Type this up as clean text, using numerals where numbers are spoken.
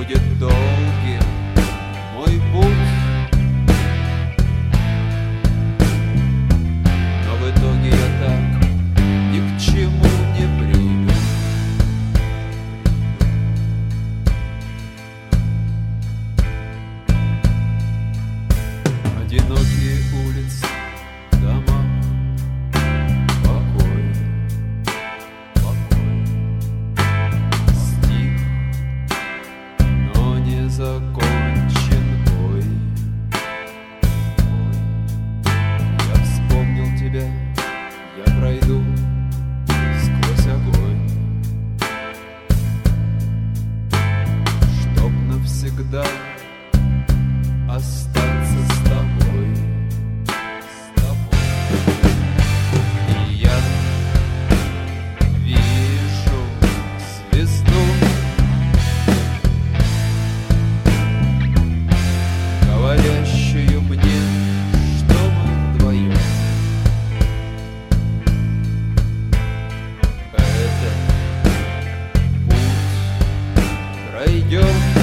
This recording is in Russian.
будет долгим мой путь, но в итоге я так ни к чему не приду. Одинокие улицы, дома, покой, покой. Стих, но не закончен бой. Я вспомнил тебя, я пройду сквозь огонь, чтоб навсегда остаться с тобой, с тобой. И я вижу звезду, говорящую мне, что мы вдвоем. Это путь пройдем.